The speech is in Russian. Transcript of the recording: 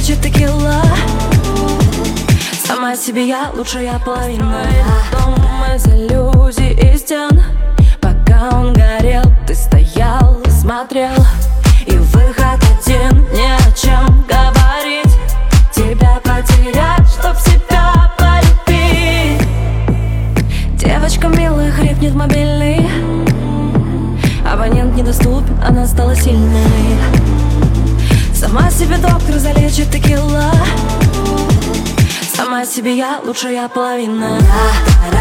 залечит текила. Сама себе я лучшая половина. Дом из иллюзий и стен. Пока он горел, ты стоял и смотрел. И выход один, ни о чем говорить. Тебя потерять, чтоб себя полюбить. Девочка милая, хрипнет мобильный. Абонент недоступен, она стала сильной. Сама себе доктор залечит текила. Сама себе я лучшая половина.